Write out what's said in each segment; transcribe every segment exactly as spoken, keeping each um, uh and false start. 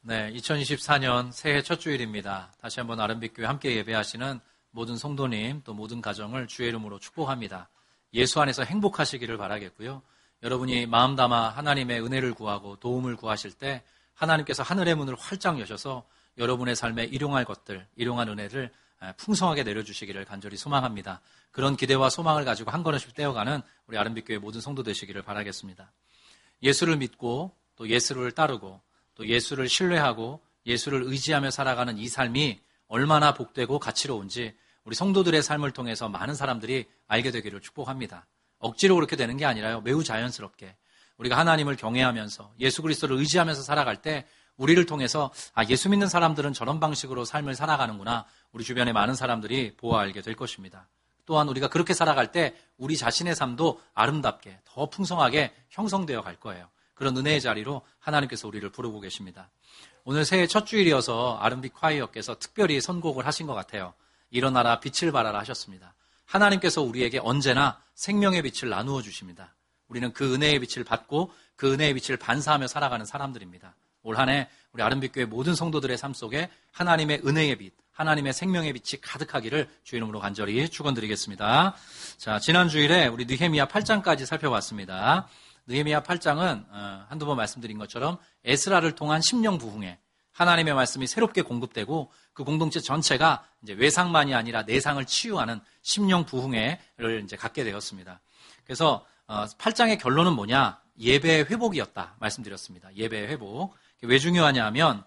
네, 이천이십사 년 새해 첫 주일입니다. 다시 한번 아름빛교회 함께 예배하시는 모든 성도님 또 모든 가정을 주의 이름으로 축복합니다. 예수 안에서 행복하시기를 바라겠고요. 여러분이 마음 담아 하나님의 은혜를 구하고 도움을 구하실 때 하나님께서 하늘의 문을 활짝 여셔서 여러분의 삶에 일용할 것들, 일용할 은혜를 풍성하게 내려주시기를 간절히 소망합니다. 그런 기대와 소망을 가지고 한 걸음씩 떼어가는 우리 아름빛교회 모든 성도 되시기를 바라겠습니다. 예수를 믿고 또 예수를 따르고 또 예수를 신뢰하고 예수를 의지하며 살아가는 이 삶이 얼마나 복되고 가치로운지 우리 성도들의 삶을 통해서 많은 사람들이 알게 되기를 축복합니다. 억지로 그렇게 되는 게 아니라요. 매우 자연스럽게 우리가 하나님을 경외하면서 예수 그리스도를 의지하면서 살아갈 때 우리를 통해서 아, 예수 믿는 사람들은 저런 방식으로 삶을 살아가는구나. 우리 주변의 많은 사람들이 보아 알게 될 것입니다. 또한 우리가 그렇게 살아갈 때 우리 자신의 삶도 아름답게 더 풍성하게 형성되어 갈 거예요. 그런 은혜의 자리로 하나님께서 우리를 부르고 계십니다. 오늘 새해 첫 주일이어서 아름빛 콰이어께서 특별히 선곡을 하신 것 같아요. 일어나라 빛을 발하라 하셨습니다. 하나님께서 우리에게 언제나 생명의 빛을 나누어 주십니다. 우리는 그 은혜의 빛을 받고 그 은혜의 빛을 반사하며 살아가는 사람들입니다. 올 한 해 우리 아름빛교회 모든 성도들의 삶 속에 하나님의 은혜의 빛, 하나님의 생명의 빛이 가득하기를 주의 이름으로 간절히 축원드리겠습니다. 자, 지난 주일에 우리 느헤미야 팔 장까지 살펴봤습니다. 느헤미야 팔 장은 어, 한두 번 말씀드린 것처럼 에스라를 통한 심령 부흥에 하나님의 말씀이 새롭게 공급되고 그 공동체 전체가 이제 외상만이 아니라 내상을 치유하는 심령 부흥회를 이제 갖게 되었습니다. 그래서 어, 팔 장의 결론은 뭐냐? 예배의 회복이었다 말씀드렸습니다. 예배의 회복. 왜 중요하냐 하면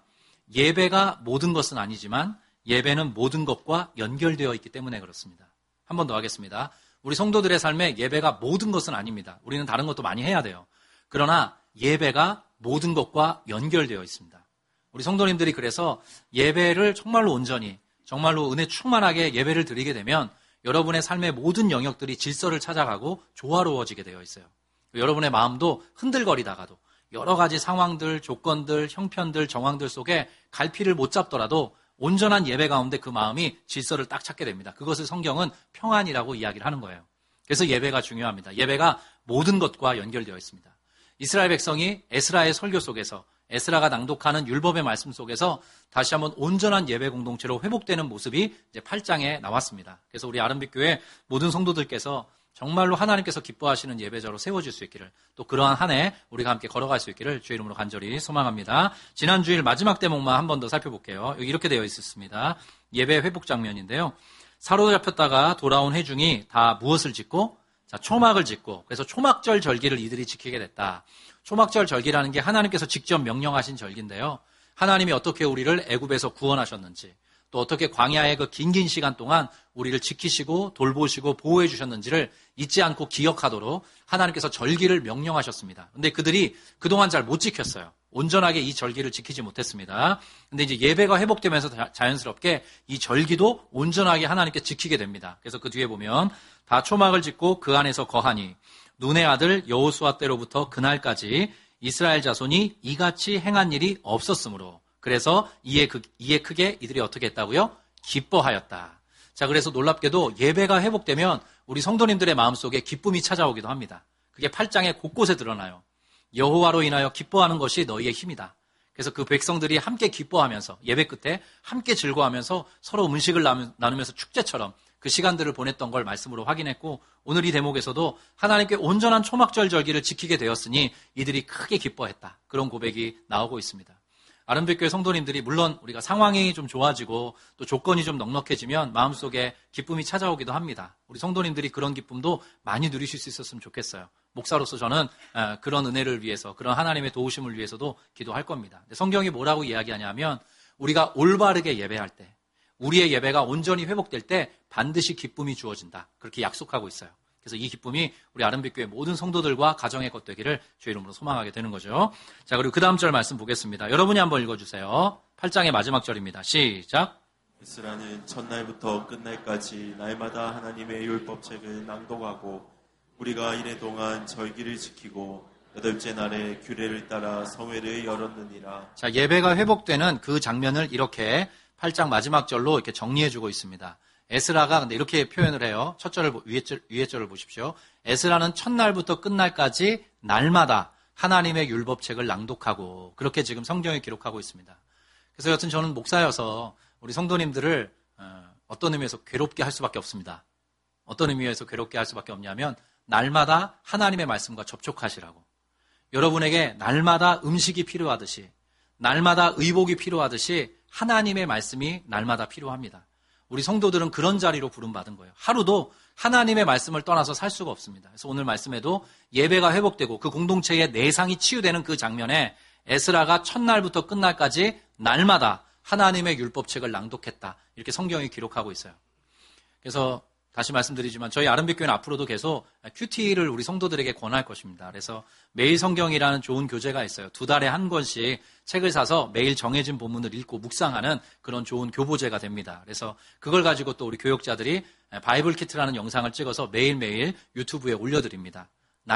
예배가 모든 것은 아니지만 예배는 모든 것과 연결되어 있기 때문에 그렇습니다. 한 번 더 하겠습니다. 우리 성도들의 삶에 예배가 모든 것은 아닙니다. 우리는 다른 것도 많이 해야 돼요. 그러나 예배가 모든 것과 연결되어 있습니다. 우리 성도님들이 그래서 예배를 정말로 온전히 정말로 은혜 충만하게 예배를 드리게 되면 여러분의 삶의 모든 영역들이 질서를 찾아가고 조화로워지게 되어 있어요. 여러분의 마음도 흔들거리다가도 여러 가지 상황들, 조건들, 형편들, 정황들 속에 갈피를 못 잡더라도 온전한 예배 가운데 그 마음이 질서를 딱 찾게 됩니다. 그것을 성경은 평안이라고 이야기를 하는 거예요. 그래서 예배가 중요합니다. 예배가 모든 것과 연결되어 있습니다. 이스라엘 백성이 에스라의 설교 속에서 에스라가 낭독하는 율법의 말씀 속에서 다시 한번 온전한 예배 공동체로 회복되는 모습이 이제 팔 장에 나왔습니다. 그래서 우리 아름빛교회 모든 성도들께서 정말로 하나님께서 기뻐하시는 예배자로 세워질 수 있기를 또 그러한 한 해 우리가 함께 걸어갈 수 있기를 주의 이름으로 간절히 소망합니다. 지난 주일 마지막 대목만 한 번 더 살펴볼게요. 여기 이렇게 되어 있었습니다. 예배 회복 장면인데요. 사로잡혔다가 돌아온 회중이 다 무엇을 짓고? 자, 초막을 짓고 그래서 초막절 절기를 이들이 지키게 됐다. 초막절 절기라는 게 하나님께서 직접 명령하신 절기인데요. 하나님이 어떻게 우리를 애굽에서 구원하셨는지 또 어떻게 광야의 그 긴긴 시간 동안 우리를 지키시고 돌보시고 보호해 주셨는지를 잊지 않고 기억하도록 하나님께서 절기를 명령하셨습니다. 근데 그들이 그동안 잘 못 지켰어요. 온전하게 이 절기를 지키지 못했습니다. 근데 이제 예배가 회복되면서 자연스럽게 이 절기도 온전하게 하나님께 지키게 됩니다. 그래서 그 뒤에 보면 다 초막을 짓고 그 안에서 거하니 눈의 아들 여호수아 때로부터 그날까지 이스라엘 자손이 이같이 행한 일이 없었으므로 그래서 이에, 그, 이에 크게 이들이 어떻게 했다고요? 기뻐하였다. 자, 그래서 놀랍게도 예배가 회복되면 우리 성도님들의 마음속에 기쁨이 찾아오기도 합니다. 그게 팔 장에 곳곳에 드러나요. 여호와로 인하여 기뻐하는 것이 너희의 힘이다. 그래서 그 백성들이 함께 기뻐하면서 예배 끝에 함께 즐거워하면서 서로 음식을 나누면서 축제처럼 그 시간들을 보냈던 걸 말씀으로 확인했고 오늘 이 대목에서도 하나님께 온전한 초막절 절기를 지키게 되었으니 이들이 크게 기뻐했다. 그런 고백이 나오고 있습니다. 아름빛교회 성도님들이 물론 우리가 상황이 좀 좋아지고 또 조건이 좀 넉넉해지면 마음속에 기쁨이 찾아오기도 합니다. 우리 성도님들이 그런 기쁨도 많이 누리실 수 있었으면 좋겠어요. 목사로서 저는 그런 은혜를 위해서 그런 하나님의 도우심을 위해서도 기도할 겁니다. 성경이 뭐라고 이야기하냐면 우리가 올바르게 예배할 때 우리의 예배가 온전히 회복될 때 반드시 기쁨이 주어진다. 그렇게 약속하고 있어요. 그래서 이 기쁨이 우리 아름빛교회 모든 성도들과 가정의 것 되기를 주의 이름으로 소망하게 되는 거죠. 자, 그리고 그 다음 절 말씀 보겠습니다. 여러분이 한번 읽어주세요. 팔 장의 마지막 절입니다. 시작. 에스라는 첫날부터 끝날까지 날마다 하나님의 율법책을 낭독하고 우리가 이래 동안 절기를 지키고 여덟째 날에 규례를 따라 성회를 열었느니라. 자, 예배가 회복되는 그 장면을 이렇게 팔 장 마지막 절로 이렇게 정리해주고 있습니다. 에스라가 근데 이렇게 표현을 해요. 첫 절을 위에 절, 위에 절을 보십시오. 에스라는 첫날부터 끝날까지 날마다 하나님의 율법책을 낭독하고 그렇게 지금 성경에 기록하고 있습니다. 그래서 여튼 저는 목사여서 우리 성도님들을 어떤 의미에서 괴롭게 할 수밖에 없습니다. 어떤 의미에서 괴롭게 할 수밖에 없냐면 날마다 하나님의 말씀과 접촉하시라고. 여러분에게 날마다 음식이 필요하듯이 날마다 의복이 필요하듯이 하나님의 말씀이 날마다 필요합니다. 우리 성도들은 그런 자리로 부름받은 거예요. 하루도 하나님의 말씀을 떠나서 살 수가 없습니다. 그래서 오늘 말씀에도 예배가 회복되고 그 공동체의 내상이 치유되는 그 장면에 에스라가 첫날부터 끝날까지 날마다 하나님의 율법책을 낭독했다. 이렇게 성경이 기록하고 있어요. 그래서 다시 말씀드리지만 저희 아름빛교회는 앞으로도 계속 큐티를 우리 성도들에게 권할 것입니다. 그래서 매일 성경이라는 좋은 교재가 있어요. 두 달에 한 권씩 책을 사서 매일 정해진 본문을 읽고 묵상하는 그런 좋은 교보제가 됩니다. 그래서 그걸 가지고 또 우리 교역자들이 바이블 키트라는 영상을 찍어서 매일매일 유튜브에 올려드립니다.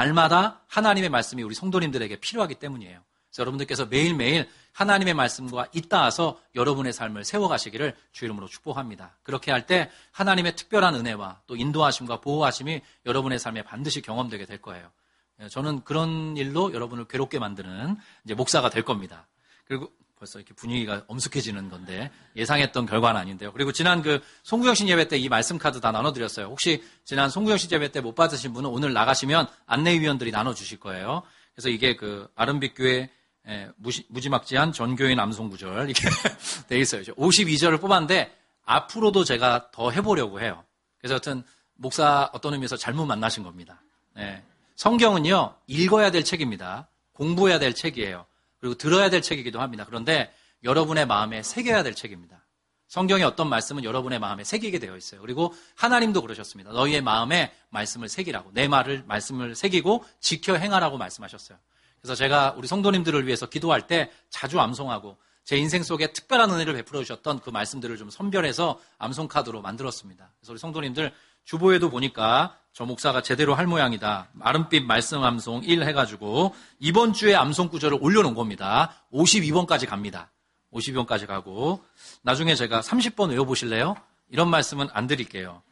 날마다 하나님의 말씀이 우리 성도님들에게 필요하기 때문이에요. 그래서 여러분들께서 매일매일 하나님의 말씀과 잇닿아서 여러분의 삶을 세워가시기를 주 이름으로 축복합니다. 그렇게 할 때 하나님의 특별한 은혜와 또 인도하심과 보호하심이 여러분의 삶에 반드시 경험되게 될 거예요. 저는 그런 일로 여러분을 괴롭게 만드는 이제 목사가 될 겁니다. 그리고 벌써 이렇게 분위기가 엄숙해지는 건데 예상했던 결과는 아닌데요. 그리고 지난 그 송구영신 예배 때 이 말씀 카드 다 나눠드렸어요. 혹시 지난 송구영신 예배 때 못 받으신 분은 오늘 나가시면 안내위원들이 나눠주실 거예요. 그래서 이게 그 아름빛교회 예, 무시, 무지막지한 전교인 암송구절 이렇게 돼 있어요. 오십이 절을 뽑았는데 앞으로도 제가 더 해보려고 해요. 그래서 여튼 목사 어떤 의미에서 잘못 만나신 겁니다. 예, 성경은요 읽어야 될 책입니다. 공부해야 될 책이에요. 그리고 들어야 될 책이기도 합니다. 그런데 여러분의 마음에 새겨야 될 책입니다. 성경의 어떤 말씀은 여러분의 마음에 새기게 되어 있어요. 그리고 하나님도 그러셨습니다. 너희의 마음에 말씀을 새기라고. 내 말을 말씀을 새기고 지켜 행하라고 말씀하셨어요. 그래서 제가 우리 성도님들을 위해서 기도할 때 자주 암송하고 제 인생 속에 특별한 은혜를 베풀어 주셨던 그 말씀들을 좀 선별해서 암송 카드로 만들었습니다. 그래서 우리 성도님들 주보에도 보니까 저 목사가 제대로 할 모양이다. 아름빛 말씀 암송 일 해가지고 이번 주에 암송 구절을 올려놓은 겁니다. 오십이 번까지 갑니다. 오십이 번까지 가고 나중에 제가 삼십 번 외워보실래요? 이런 말씀은 안 드릴게요.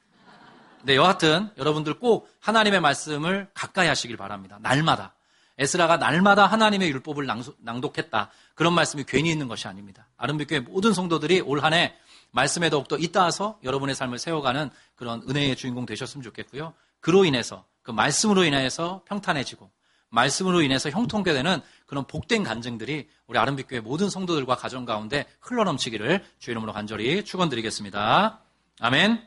근데 여하튼 여러분들 꼭 하나님의 말씀을 가까이 하시길 바랍니다. 날마다. 에스라가 날마다 하나님의 율법을 낭독했다. 그런 말씀이 괜히 있는 것이 아닙니다. 아름빛교회 모든 성도들이 올 한 해 말씀에 더욱더 잇닿아서 여러분의 삶을 세워가는 그런 은혜의 주인공 되셨으면 좋겠고요. 그로 인해서 그 말씀으로 인해서 평탄해지고 말씀으로 인해서 형통케 되는 그런 복된 간증들이 우리 아름빛교회 모든 성도들과 가정 가운데 흘러넘치기를 주 이름으로 간절히 축원드리겠습니다. 아멘.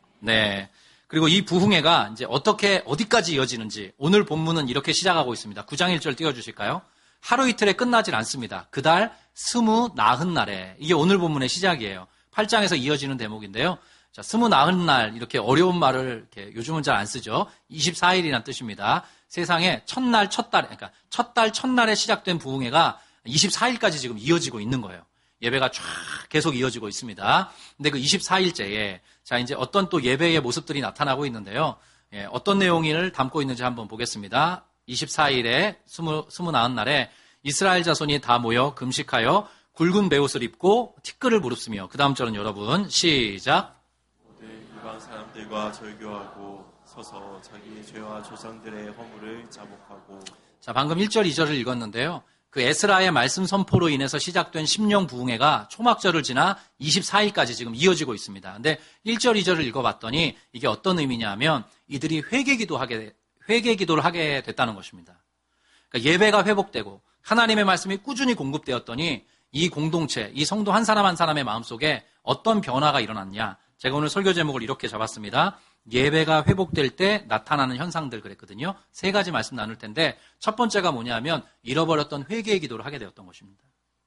네. 그리고 이 부흥회가 이제 어떻게 어디까지 이어지는지 오늘 본문은 이렇게 시작하고 있습니다. 구 장 일 절 띄워주실까요? 하루 이틀에 끝나질 않습니다. 그달 스무 나흔 날에 이게 오늘 본문의 시작이에요. 팔 장에서 이어지는 대목인데요. 자, 스무 나흔 날 이렇게 어려운 말을 이렇게 요즘은 잘 안 쓰죠. 이십사 일이라는 뜻입니다. 세상에 첫날 첫달 그러니까 첫달 첫날에 시작된 부흥회가 이십사 일까지 지금 이어지고 있는 거예요. 예배가 쫙 계속 이어지고 있습니다. 근데 그 이십사 일째에 자 이제 어떤 또 예배의 모습들이 나타나고 있는데요. 예, 어떤 내용을 담고 있는지 한번 보겠습니다. 이십사 일에 스무, 스무 나흔 날에 이스라엘 자손이 다 모여 금식하여 굵은 베옷을 입고 티끌을 무릅쓰며 그 다음 절은 여러분 시작. 모든 이방 사람들과 절교하고 서서 자기의 죄와 조상들의 허물을 자복하고. 자 방금 일 절 이 절을 읽었는데요. 그 에스라의 말씀 선포로 인해서 시작된 심령 부흥회가 초막절을 지나 이십사 일까지 지금 이어지고 있습니다. 근데 일 절 이 절을 읽어봤더니 이게 어떤 의미냐 하면 이들이 회개기도 하게, 회개기도를 하게 됐다는 것입니다. 그러니까 예배가 회복되고 하나님의 말씀이 꾸준히 공급되었더니 이 공동체, 이 성도 한 사람 한 사람의 마음속에 어떤 변화가 일어났냐. 제가 오늘 설교 제목을 이렇게 잡았습니다. 예배가 회복될 때 나타나는 현상들 그랬거든요. 세 가지 말씀 나눌 텐데 첫 번째가 뭐냐면 잃어버렸던 회개의 기도를 하게 되었던 것입니다.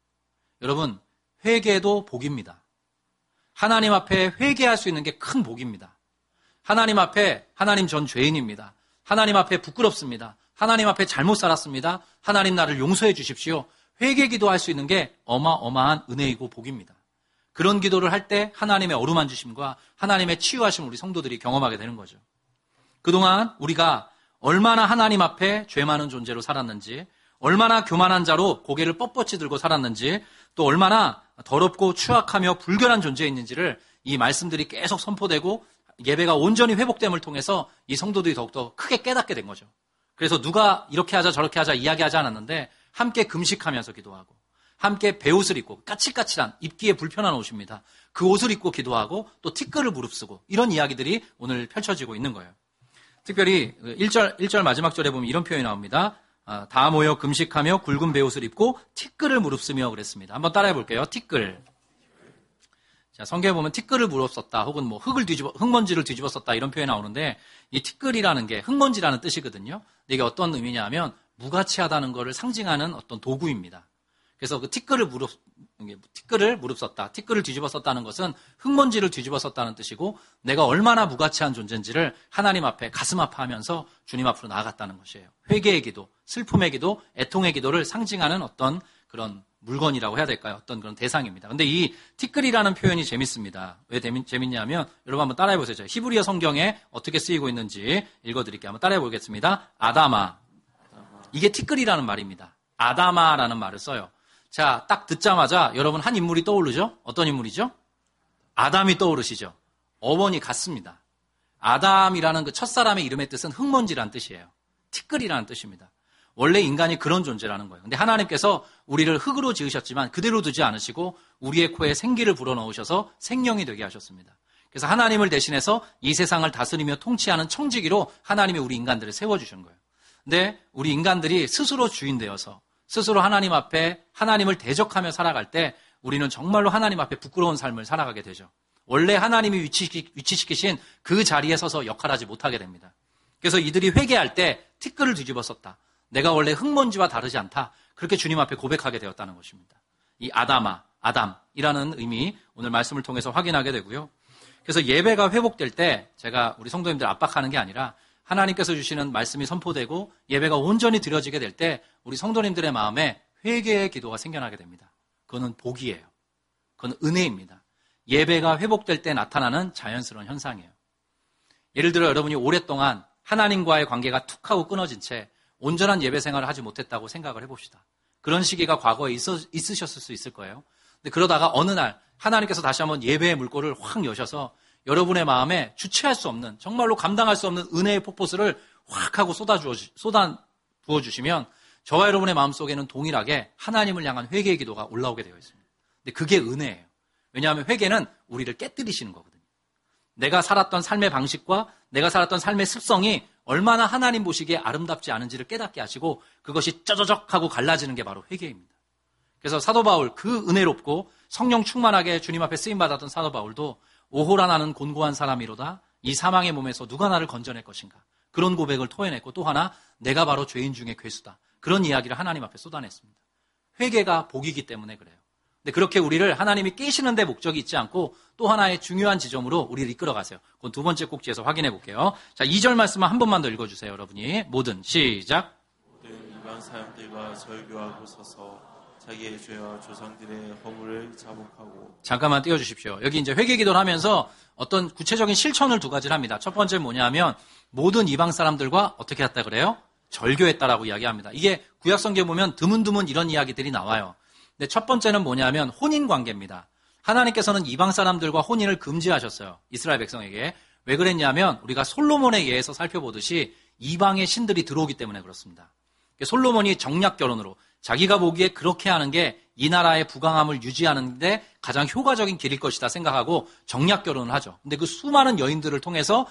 여러분, 회개도 복입니다. 하나님 앞에 회개할 수 있는 게 큰 복입니다. 하나님 앞에 하나님 전 죄인입니다. 하나님 앞에 부끄럽습니다. 하나님 앞에 잘못 살았습니다. 하나님 나를 용서해 주십시오. 회개 기도할 수 있는 게 어마어마한 은혜이고 복입니다. 그런 기도를 할 때 하나님의 어루만지심과 하나님의 치유하심을 우리 성도들이 경험하게 되는 거죠. 그동안 우리가 얼마나 하나님 앞에 죄 많은 존재로 살았는지, 얼마나 교만한 자로 고개를 뻣뻣이 들고 살았는지, 또 얼마나 더럽고 추악하며 불결한 존재였는지를 이 말씀들이 계속 선포되고 예배가 온전히 회복됨을 통해서 이 성도들이 더욱더 크게 깨닫게 된 거죠. 그래서 누가 이렇게 하자 저렇게 하자 이야기하지 않았는데 함께 금식하면서 기도하고 함께 베옷을 입고 까칠까칠한 입기에 불편한 옷입니다. 그 옷을 입고 기도하고 또 티끌을 무릅쓰고 이런 이야기들이 오늘 펼쳐지고 있는 거예요. 특별히 일 절, 일 절 마지막 절에 보면 이런 표현이 나옵니다. 아, 다 모여 금식하며 굵은 베옷을 입고 티끌을 무릅쓰며 그랬습니다. 한번 따라해 볼게요. 티끌. 자, 성경에 보면 티끌을 무릅썼다 혹은 뭐 흙을 뒤집어, 흙먼지를 뒤집어 썼다 이런 표현이 나오는데 이 티끌이라는 게 흙먼지라는 뜻이거든요. 근데 이게 어떤 의미냐 하면 무가치하다는 것을 상징하는 어떤 도구입니다. 그래서 그 티끌을 무릅, 티끌을 무릅썼다, 티끌을 뒤집어 썼다는 것은 흙먼지를 뒤집어 썼다는 뜻이고 내가 얼마나 무가치한 존재인지를 하나님 앞에 가슴 아파하면서 주님 앞으로 나아갔다는 것이에요. 회개의 기도, 슬픔의 기도, 애통의 기도를 상징하는 어떤 그런 물건이라고 해야 될까요? 어떤 그런 대상입니다. 근데 이 티끌이라는 표현이 재밌습니다. 왜 재밌냐면 여러분 한번 따라해 보세요. 히브리어 성경에 어떻게 쓰이고 있는지 읽어드릴게요. 한번 따라해 보겠습니다. 아다마. 이게 티끌이라는 말입니다. 아다마라는 말을 써요. 자, 딱 듣자마자 여러분 한 인물이 떠오르죠? 어떤 인물이죠? 아담이 떠오르시죠? 어원이 같습니다. 아담이라는 그 첫사람의 이름의 뜻은 흙먼지라는 뜻이에요. 티끌이라는 뜻입니다. 원래 인간이 그런 존재라는 거예요. 근데 하나님께서 우리를 흙으로 지으셨지만 그대로 두지 않으시고 우리의 코에 생기를 불어넣으셔서 생명이 되게 하셨습니다. 그래서 하나님을 대신해서 이 세상을 다스리며 통치하는 청지기로 하나님이 우리 인간들을 세워주신 거예요. 근데 우리 인간들이 스스로 주인 되어서 스스로 하나님 앞에 하나님을 대적하며 살아갈 때 우리는 정말로 하나님 앞에 부끄러운 삶을 살아가게 되죠. 원래 하나님이 위치시키, 위치시키신 그 자리에 서서 역할하지 못하게 됩니다. 그래서 이들이 회개할 때 티끌을 뒤집어 썼다. 내가 원래 흙먼지와 다르지 않다. 그렇게 주님 앞에 고백하게 되었다는 것입니다. 이 아다마, 아담이라는 의미 오늘 말씀을 통해서 확인하게 되고요. 그래서 예배가 회복될 때 제가 우리 성도님들 압박하는 게 아니라 하나님께서 주시는 말씀이 선포되고 예배가 온전히 드려지게 될 때 우리 성도님들의 마음에 회개의 기도가 생겨나게 됩니다. 그거는 복이에요. 그건 은혜입니다. 예배가 회복될 때 나타나는 자연스러운 현상이에요. 예를 들어 여러분이 오랫동안 하나님과의 관계가 툭 하고 끊어진 채 온전한 예배 생활을 하지 못했다고 생각을 해봅시다. 그런 시기가 과거에 있어, 있으셨을 수 있을 거예요. 근데 그러다가 어느 날 하나님께서 다시 한번 예배의 물꼬를 확 여셔서 여러분의 마음에 주체할 수 없는, 정말로 감당할 수 없는 은혜의 폭포수를 확 하고 쏟아주어, 쏟아 부어주시면 저와 여러분의 마음속에는 동일하게 하나님을 향한 회개의 기도가 올라오게 되어 있습니다. 근데 그게 은혜예요. 왜냐하면 회개는 우리를 깨뜨리시는 거거든요. 내가 살았던 삶의 방식과 내가 살았던 삶의 습성이 얼마나 하나님 보시기에 아름답지 않은지를 깨닫게 하시고 그것이 쩌저적 하고 갈라지는 게 바로 회개입니다. 그래서 사도 바울, 그 은혜롭고 성령 충만하게 주님 앞에 쓰임받았던 사도 바울도 오호라 나는 곤고한 사람이로다. 이 사망의 몸에서 누가 나를 건져낼 것인가. 그런 고백을 토해냈고 또 하나 내가 바로 죄인 중에 괴수다. 그런 이야기를 하나님 앞에 쏟아냈습니다. 회개가 복이기 때문에 그래요. 근데 그렇게 우리를 하나님이 깨시는 데 목적이 있지 않고 또 하나의 중요한 지점으로 우리를 이끌어가세요. 그건 두 번째 꼭지에서 확인해 볼게요. 자, 이 절 말씀만 한 번만 더 읽어주세요. 여러분이. 모든 시작. 모든 이방 사람들과 절교하고 서서 자기의 죄와 조상들의 허물을 자복하고. 잠깐만 띄워주십시오. 여기 이제 회개 기도를 하면서 어떤 구체적인 실천을 두 가지를 합니다. 첫 번째는 뭐냐면 모든 이방 사람들과 어떻게 했다 그래요? 절교했다라고 이야기합니다. 이게 구약 성경에 보면 드문드문 이런 이야기들이 나와요. 근데 첫 번째는 뭐냐면 혼인 관계입니다. 하나님께서는 이방 사람들과 혼인을 금지하셨어요. 이스라엘 백성에게. 왜 그랬냐면 우리가 솔로몬에 의해서 살펴보듯이 이방의 신들이 들어오기 때문에 그렇습니다. 솔로몬이 정략 결혼으로 자기가 보기에 그렇게 하는 게 이 나라의 부강함을 유지하는데 가장 효과적인 길일 것이다 생각하고 정략 결혼을 하죠. 근데 그 수많은 여인들을 통해서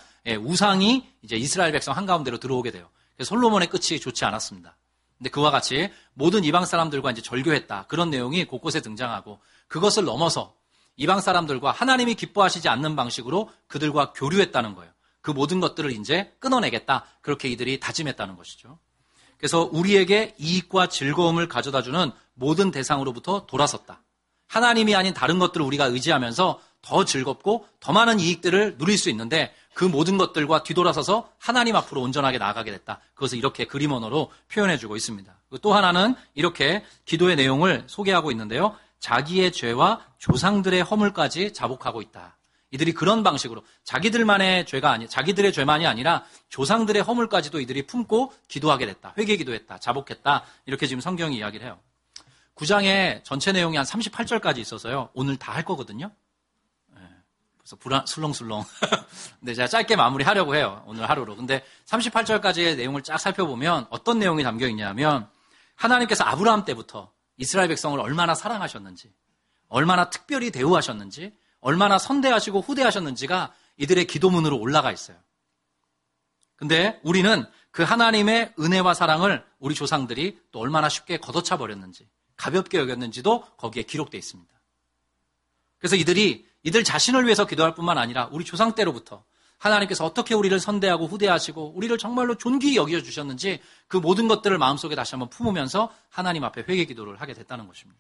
우상이 이제 이스라엘 백성 한가운데로 들어오게 돼요. 그래서 솔로몬의 끝이 좋지 않았습니다. 근데 그와 같이 모든 이방 사람들과 이제 절교했다. 그런 내용이 곳곳에 등장하고 그것을 넘어서 이방 사람들과 하나님이 기뻐하시지 않는 방식으로 그들과 교류했다는 거예요. 그 모든 것들을 이제 끊어내겠다. 그렇게 이들이 다짐했다는 것이죠. 그래서 우리에게 이익과 즐거움을 가져다주는 모든 대상으로부터 돌아섰다. 하나님이 아닌 다른 것들을 우리가 의지하면서 더 즐겁고 더 많은 이익들을 누릴 수 있는데 그 모든 것들과 뒤돌아서서 하나님 앞으로 온전하게 나아가게 됐다. 그것을 이렇게 그림 언어로 표현해주고 있습니다. 또 하나는 이렇게 기도의 내용을 소개하고 있는데요. 자기의 죄와 조상들의 허물까지 자복하고 있다. 이들이 그런 방식으로 자기들만의 죄가 아니, 자기들의 죄만이 아니라 조상들의 허물까지도 이들이 품고 기도하게 됐다. 회개 기도했다. 자복했다. 이렇게 지금 성경이 이야기를 해요. 구 장의 전체 내용이 한 삼십팔 절까지 있어서요. 오늘 다 할 거거든요. 그래서 불안, 술렁술렁. 근데 제가 짧게 마무리하려고 해요. 오늘 하루로. 근데 삼십팔 절까지의 내용을 쫙 살펴보면 어떤 내용이 담겨 있냐면 하나님께서 아브라함 때부터 이스라엘 백성을 얼마나 사랑하셨는지, 얼마나 특별히 대우하셨는지, 얼마나 선대하시고 후대하셨는지가 이들의 기도문으로 올라가 있어요. 근데 우리는 그 하나님의 은혜와 사랑을 우리 조상들이 또 얼마나 쉽게 걷어차 버렸는지, 가볍게 여겼는지도 거기에 기록되어 있습니다. 그래서 이들이 이들 자신을 위해서 기도할 뿐만 아니라 우리 조상 때로부터 하나님께서 어떻게 우리를 선대하고 후대하시고 우리를 정말로 존귀히 여겨주셨는지 그 모든 것들을 마음속에 다시 한번 품으면서 하나님 앞에 회개 기도를 하게 됐다는 것입니다.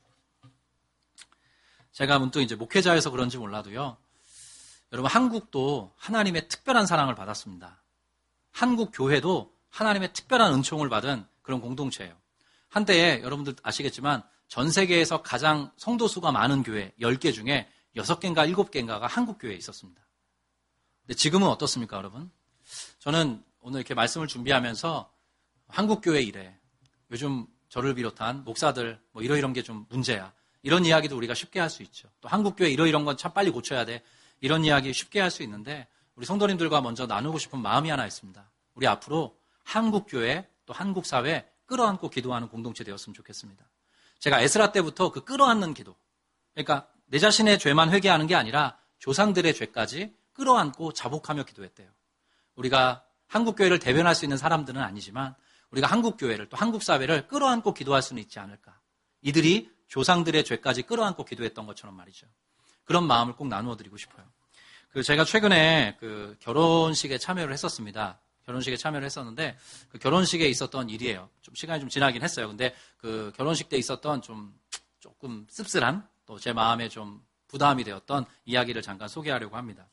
제가 문득 이제 목회자여서 그런지 몰라도요. 여러분, 한국도 하나님의 특별한 사랑을 받았습니다. 한국 교회도 하나님의 특별한 은총을 받은 그런 공동체예요. 한때에 여러분들 아시겠지만 전 세계에서 가장 성도 수가 많은 교회 열 개 중에 여섯 개인가 일곱 개인가가 한국 교회에 있었습니다. 근데 지금은 어떻습니까, 여러분? 저는 오늘 이렇게 말씀을 준비하면서 한국 교회 이래. 요즘 저를 비롯한 목사들 뭐 이러이런 게 좀 문제야. 이런 이야기도 우리가 쉽게 할 수 있죠. 또 한국 교회 이러이런 건 참 빨리 고쳐야 돼. 이런 이야기 쉽게 할 수 있는데 우리 성도님들과 먼저 나누고 싶은 마음이 하나 있습니다. 우리 앞으로 한국 교회 또 한국 사회 끌어안고 기도하는 공동체 되었으면 좋겠습니다. 제가 에스라 때부터 그 끌어안는 기도. 그러니까 내 자신의 죄만 회개하는 게 아니라 조상들의 죄까지 끌어안고 자복하며 기도했대요. 우리가 한국교회를 대변할 수 있는 사람들은 아니지만 우리가 한국교회를 또 한국사회를 끌어안고 기도할 수는 있지 않을까. 이들이 조상들의 죄까지 끌어안고 기도했던 것처럼 말이죠. 그런 마음을 꼭 나누어 드리고 싶어요. 그 제가 최근에 그 결혼식에 참여를 했었습니다. 결혼식에 참여를 했었는데 그 결혼식에 있었던 일이에요. 좀 시간이 좀 지나긴 했어요. 근데 그 결혼식 때 있었던 좀 조금 씁쓸한 또 제 마음에 좀 부담이 되었던 이야기를 잠깐 소개하려고 합니다.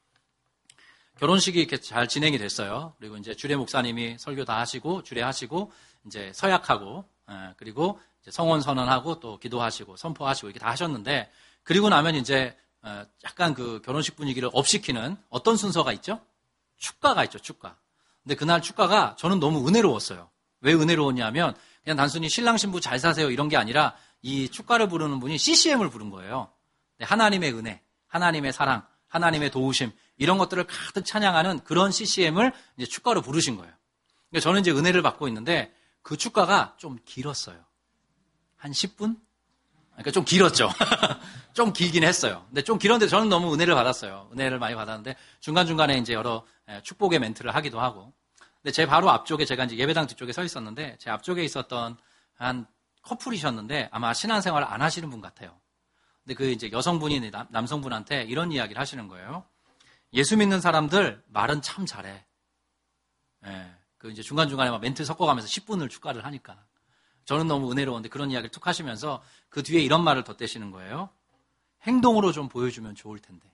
결혼식이 이렇게 잘 진행이 됐어요. 그리고 이제 주례 목사님이 설교 다 하시고 주례하시고 이제 서약하고 그리고 이제 성원 선언하고 또 기도하시고 선포하시고 이렇게 다 하셨는데 그리고 나면 이제 약간 그 결혼식 분위기를 업시키는 어떤 순서가 있죠? 축가가 있죠. 축가. 근데 그날 축가가 저는 너무 은혜로웠어요. 왜 은혜로웠냐면 그냥 단순히 신랑 신부 잘 사세요 이런 게 아니라 이 축가를 부르는 분이 씨씨엠을 부른 거예요. 하나님의 은혜, 하나님의 사랑, 하나님의 도우심 이런 것들을 가득 찬양하는 그런 씨씨엠을 이제 축가로 부르신 거예요. 그러니까 저는 이제 은혜를 받고 있는데 그 축가가 좀 길었어요. 한 십 분? 그러니까 좀 길었죠. 좀 길긴 했어요. 근데 좀 길었는데 저는 너무 은혜를 받았어요. 은혜를 많이 받았는데 중간중간에 이제 여러 축복의 멘트를 하기도 하고. 근데 제 바로 앞쪽에 제가 이제 예배당 뒤쪽에 서 있었는데 제 앞쪽에 있었던 한 커플이셨는데 아마 신앙생활 안 하시는 분 같아요. 근데 그 이제 여성분이 남, 남성분한테 이런 이야기를 하시는 거예요. 예수 믿는 사람들 말은 참 잘해. 예. 그 이제 중간중간에 막 멘트 섞어가면서 십 분을 축가를 하니까. 저는 너무 은혜로운데 그런 이야기를 툭 하시면서 그 뒤에 이런 말을 덧대시는 거예요. 행동으로 좀 보여주면 좋을 텐데.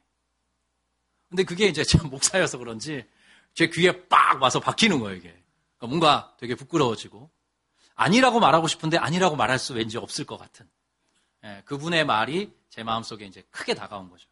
근데 그게 이제 참 목사여서 그런지 제 귀에 빡 와서 박히는 거예요, 이게. 그러니까 뭔가 되게 부끄러워지고. 아니라고 말하고 싶은데 아니라고 말할 수 왠지 없을 것 같은. 예, 그분의 말이 제 마음속에 이제 크게 다가온 거죠.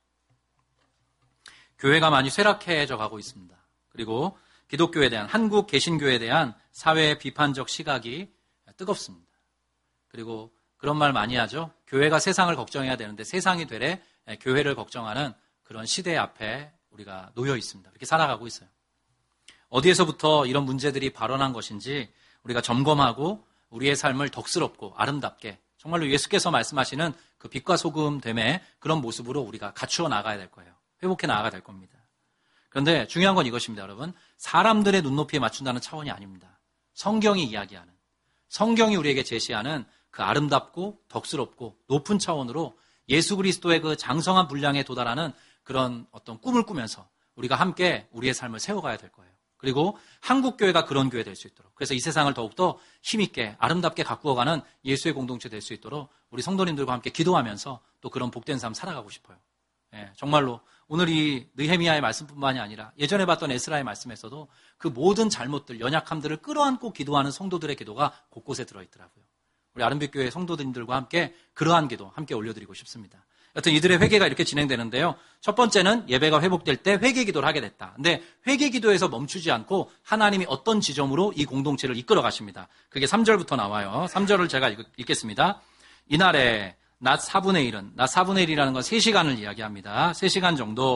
교회가 많이 쇠락해져 가고 있습니다. 그리고 기독교에 대한, 한국 개신교에 대한 사회의 비판적 시각이 뜨겁습니다. 그리고 그런 말 많이 하죠. 교회가 세상을 걱정해야 되는데 세상이 되래 교회를 걱정하는 그런 시대 앞에 우리가 놓여 있습니다. 이렇게 살아가고 있어요. 어디에서부터 이런 문제들이 발원한 것인지 우리가 점검하고 우리의 삶을 덕스럽고 아름답게 정말로 예수께서 말씀하시는 그 빛과 소금 됨의 그런 모습으로 우리가 갖추어 나가야 될 거예요. 회복해 나가야 될 겁니다. 그런데 중요한 건 이것입니다, 여러분. 사람들의 눈높이에 맞춘다는 차원이 아닙니다. 성경이 이야기하는, 성경이 우리에게 제시하는 그 아름답고 덕스럽고 높은 차원으로 예수 그리스도의 그 장성한 분량에 도달하는 그런 어떤 꿈을 꾸면서 우리가 함께 우리의 삶을 세워가야 될 거예요. 그리고 한국교회가 그런 교회 될 수 있도록, 그래서 이 세상을 더욱더 힘있게 아름답게 가꾸어가는 예수의 공동체 될 수 있도록 우리 성도님들과 함께 기도하면서 또 그런 복된 삶 살아가고 싶어요. 예, 정말로 오늘 이 느헤미야의 말씀뿐만이 아니라 예전에 봤던 에스라의 말씀에서도 그 모든 잘못들, 연약함들을 끌어안고 기도하는 성도들의 기도가 곳곳에 들어있더라고요. 우리 아름빛교회 성도들과 함께 그러한 기도 함께 올려드리고 싶습니다. 여튼 이들의 회개가 이렇게 진행되는데요. 첫 번째는 예배가 회복될 때 회개 기도를 하게 됐다. 근데 회개 기도에서 멈추지 않고 하나님이 어떤 지점으로 이 공동체를 이끌어 가십니다. 그게 삼 절부터 나와요. 삼 절을 제가 읽겠습니다. 이날에 낮 사분의 일은, 낮 사분의 일이라는 건 세 시간을 이야기합니다. 세 시간 정도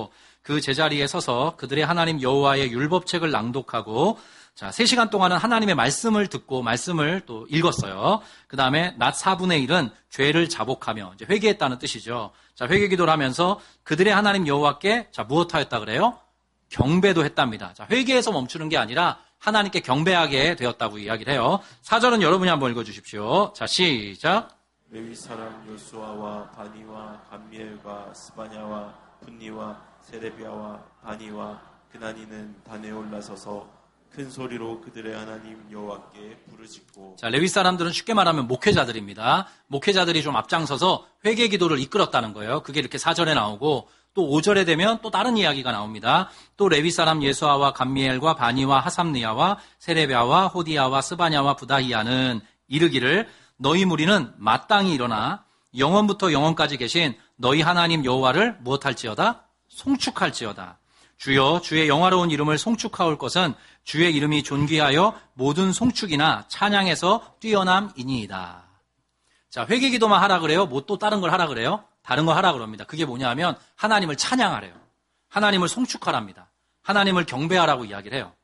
그 제자리에 서서 그들의 하나님 여호와의 율법책을 낭독하고 자, 세 시간 동안은 하나님의 말씀을 듣고 말씀을 또 읽었어요. 그 다음에 낮 사분의 일은 죄를 자복하며 이제 회개했다는 뜻이죠. 자, 회개 기도를 하면서 그들의 하나님 여호와께 자, 무엇하였다 그래요? 경배도 했답니다. 자, 회개에서 멈추는 게 아니라 하나님께 경배하게 되었다고 이야기를 해요. 사 절은 여러분이 한번 읽어주십시오. 자, 시작. 레위 사람 요수아와 바니와 감미엘과 스바냐와 분니와 세레비아와 바니와 그나니는 단에 올라서서 큰 소리로 그들의 하나님 여호와께 부르짖고. 자, 레위 사람들은 쉽게 말하면 목회자들입니다. 목회자들이 좀 앞장서서 회개 기도를 이끌었다는 거예요. 그게 이렇게 사 절에 나오고 또 오 절에 되면 또 다른 이야기가 나옵니다. 또 레위 사람 예수아와 감미엘과 바니와 하삼니아와 세레비아와 호디아와 스바냐와 부다히아는 이르기를 너희 무리는 마땅히 일어나 영원부터 영원까지 계신 너희 하나님 여호와를 무엇할지어다? 송축할지어다. 주여 주의 영화로운 이름을 송축하올 것은 주의 이름이 존귀하여 모든 송축이나 찬양에서 뛰어남이니이다. 자, 회개 기도만 하라 그래요? 뭐 또 다른 걸 하라 그래요? 다른 거 하라 그럽니다. 그게 뭐냐면 하나님을 찬양하래요. 하나님을 송축하랍니다. 하나님을 경배하라고 이야기를 해요.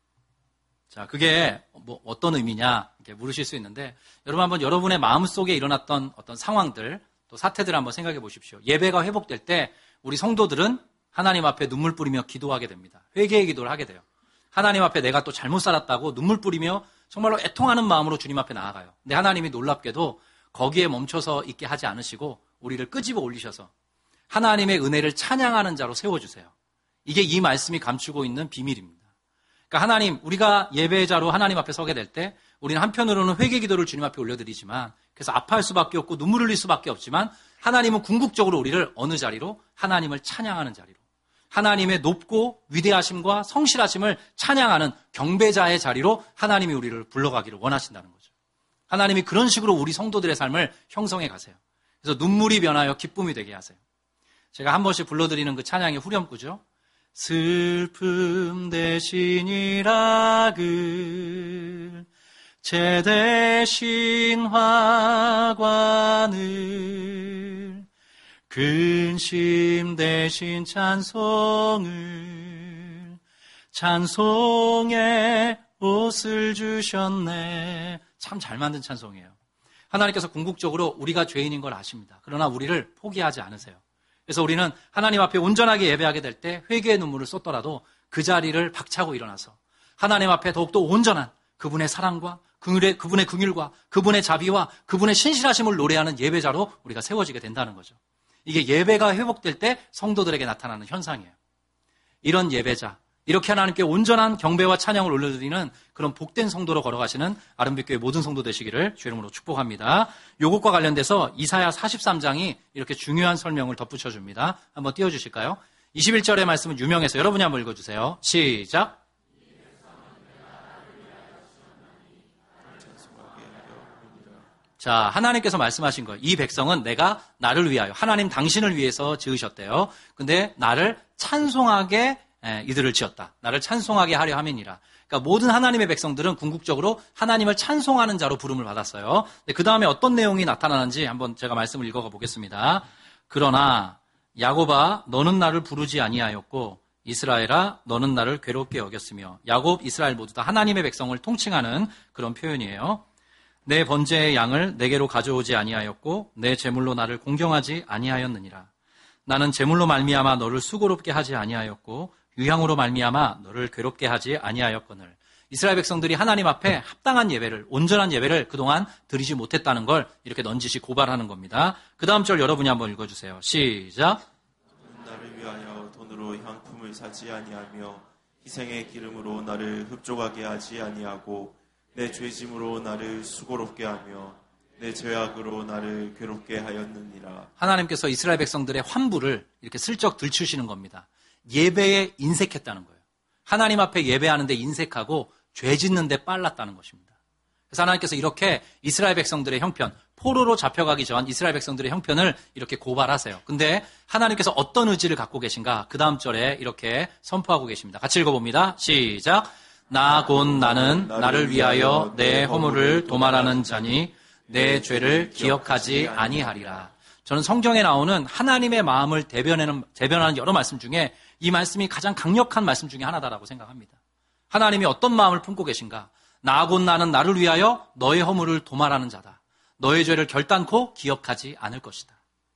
자, 그게 뭐 어떤 의미냐 이렇게 물으실 수 있는데 여러분 한번 여러분의 마음속에 일어났던 어떤 상황들 또 사태들 한번 생각해 보십시오. 예배가 회복될 때 우리 성도들은 하나님 앞에 눈물 뿌리며 기도하게 됩니다. 회개의 기도를 하게 돼요. 하나님 앞에 내가 또 잘못 살았다고 눈물 뿌리며 정말로 애통하는 마음으로 주님 앞에 나아가요. 근데 하나님이 놀랍게도 거기에 멈춰서 있게 하지 않으시고 우리를 끄집어 올리셔서 하나님의 은혜를 찬양하는 자로 세워주세요. 이게 이 말씀이 감추고 있는 비밀입니다. 그러니까 하나님, 우리가 예배자로 하나님 앞에 서게 될 때 우리는 한편으로는 회개 기도를 주님 앞에 올려드리지만 그래서 아파할 수밖에 없고 눈물 흘릴 수밖에 없지만 하나님은 궁극적으로 우리를 어느 자리로? 하나님을 찬양하는 자리로. 하나님의 높고 위대하심과 성실하심을 찬양하는 경배자의 자리로 하나님이 우리를 불러가기를 원하신다는 거죠. 하나님이 그런 식으로 우리 성도들의 삶을 형성해 가세요. 그래서 눈물이 변하여 기쁨이 되게 하세요. 제가 한 번씩 불러드리는 그 찬양의 후렴구죠. 슬픔 대신이라 글 제 대신 화관을 근심 대신 찬송을 찬송의 옷을 주셨네. 참 잘 만든 찬송이에요. 하나님께서 궁극적으로 우리가 죄인인 걸 아십니다. 그러나 우리를 포기하지 않으세요. 그래서 우리는 하나님 앞에 온전하게 예배하게 될 때 회개의 눈물을 쏟더라도 그 자리를 박차고 일어나서 하나님 앞에 더욱더 온전한 그분의 사랑과 그분의, 그분의 긍휼과 그분의 자비와 그분의 신실하심을 노래하는 예배자로 우리가 세워지게 된다는 거죠. 이게 예배가 회복될 때 성도들에게 나타나는 현상이에요. 이런 예배자, 이렇게 하나님께 온전한 경배와 찬양을 올려드리는 그런 복된 성도로 걸어가시는 아름빛교회 모든 성도 되시기를 주의 이름으로 축복합니다. 요것과 관련돼서 이사야 사십삼 장이 이렇게 중요한 설명을 덧붙여줍니다. 한번 띄워주실까요? 이십일 절의 말씀은 유명해서 여러분이 한번 읽어주세요. 시작. 자, 하나님께서 말씀하신 거예요. 이 백성은 내가 나를 위하여, 하나님 당신을 위해서 지으셨대요. 근데 나를 찬송하게 이들을 지었다. 나를 찬송하게 하려 함이니라. 그러니까 모든 하나님의 백성들은 궁극적으로 하나님을 찬송하는 자로 부름을 받았어요. 그 다음에 어떤 내용이 나타나는지 한번 제가 말씀을 읽어가 보겠습니다. 그러나 야곱아 너는 나를 부르지 아니하였고 이스라엘아 너는 나를 괴롭게 여겼으며 야곱, 이스라엘 모두 다 하나님의 백성을 통칭하는 그런 표현이에요. 내 번제의 양을 내게로 가져오지 아니하였고 내 제물로 나를 공경하지 아니하였느니라. 나는 제물로 말미암아 너를 수고롭게 하지 아니하였고 유향으로 말미암아 너를 괴롭게 하지 아니하였거늘. 이스라엘 백성들이 하나님 앞에 합당한 예배를, 온전한 예배를 그동안 드리지 못했다는 걸 이렇게 넌지시 고발하는 겁니다. 그 다음 절 여러분이 한번 읽어주세요. 시작. 나를 위하여 돈으로 향품을 사지 아니하며 희생의 기름으로 나를 흡족하게 하지 아니하고 내 죄짐으로 나를 수고롭게 하며 내 죄악으로 나를 괴롭게 하였느니라. 하나님께서 이스라엘 백성들의 환부를 이렇게 슬쩍 들추시는 겁니다. 예배에 인색했다는 거예요. 하나님 앞에 예배하는데 인색하고 죄 짓는데 빨랐다는 것입니다. 그래서 하나님께서 이렇게 이스라엘 백성들의 형편, 포로로 잡혀가기 전 이스라엘 백성들의 형편을 이렇게 고발하세요. 근데 하나님께서 어떤 의지를 갖고 계신가? 그 다음 절에 이렇게 선포하고 계십니다. 같이 읽어봅니다. 시작. 나 곧 나는 나를 위하여 내 허물을 도말하는 자니 내 죄를 기억하지 아니하리라. 저는 성경에 나오는 하나님의 마음을 대변하는, 대변하는 여러 말씀 중에 이 말씀이 가장 강력한 말씀 중에 하나다라고 생각합니다. 하나님이 어떤 마음을 품고 계신가? 나 곧 나는 나를 위하여 너의 허물을 도말하는 자다. 너의 죄를 결단코 기억하지 않을 것이다.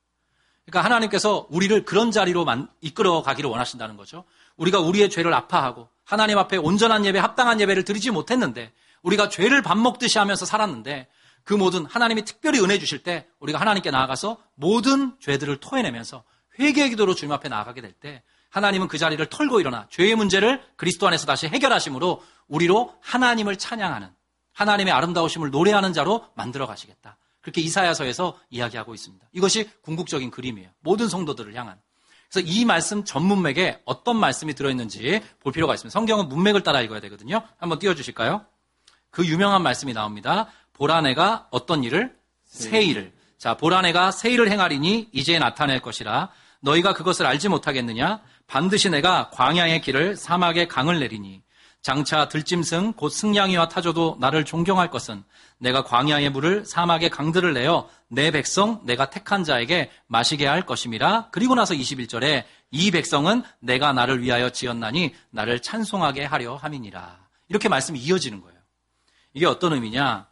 그러니까 하나님께서 우리를 그런 자리로 이끌어 가기를 원하신다는 거죠. 우리가 우리의 죄를 아파하고 하나님 앞에 온전한 예배, 합당한 예배를 드리지 못했는데 우리가 죄를 밥 먹듯이 하면서 살았는데 그 모든 하나님이 특별히 은혜 주실 때 우리가 하나님께 나아가서 모든 죄들을 토해내면서 회개의 기도로 주님 앞에 나아가게 될 때 하나님은 그 자리를 털고 일어나 죄의 문제를 그리스도 안에서 다시 해결하심으로 우리로 하나님을 찬양하는, 하나님의 아름다우심을 노래하는 자로 만들어 가시겠다. 그렇게 이사야서에서 이야기하고 있습니다. 이것이 궁극적인 그림이에요. 모든 성도들을 향한. 그래서 이 말씀 전 문맥에 어떤 말씀이 들어있는지 볼 필요가 있습니다. 성경은 문맥을 따라 읽어야 되거든요. 한번 띄워주실까요? 그 유명한 말씀이 나옵니다. 보라 내가 어떤 일을? 새 일을. 자, 보라 내가 새 일을 행하리니 이제 나타낼 것이라. 너희가 그것을 알지 못하겠느냐? 반드시 내가 광야의 길을 사막의 강을 내리니 장차 들짐승 곧 승냥이와 타조도 나를 존경할 것은 내가 광야의 물을 사막의 강들을 내어 내 백성 내가 택한 자에게 마시게 할 것임이라. 그리고 나서 이십일 절에 이 백성은 내가 나를 위하여 지었나니 나를 찬송하게 하려 함이니라. 이렇게 말씀이 이어지는 거예요. 이게 어떤 의미냐?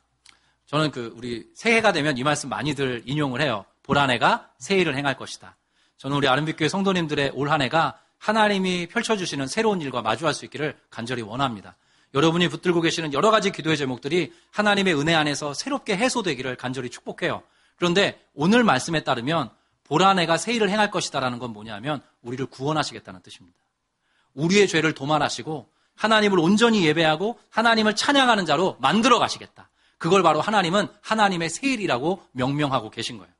저는 그 우리 새해가 되면 이 말씀 많이들 인용을 해요. 보라 내가 새 일을 행할 것이다. 저는 우리 아름빛교회 성도님들의 올 한 해가 하나님이 펼쳐주시는 새로운 일과 마주할 수 있기를 간절히 원합니다. 여러분이 붙들고 계시는 여러 가지 기도의 제목들이 하나님의 은혜 안에서 새롭게 해소되기를 간절히 축복해요. 그런데 오늘 말씀에 따르면 보라 내가 새 일을 행할 것이다라는 건 뭐냐면 우리를 구원하시겠다는 뜻입니다. 우리의 죄를 도말하시고 하나님을 온전히 예배하고 하나님을 찬양하는 자로 만들어 가시겠다. 그걸 바로 하나님은 하나님의 새 일이라고 명명하고 계신 거예요.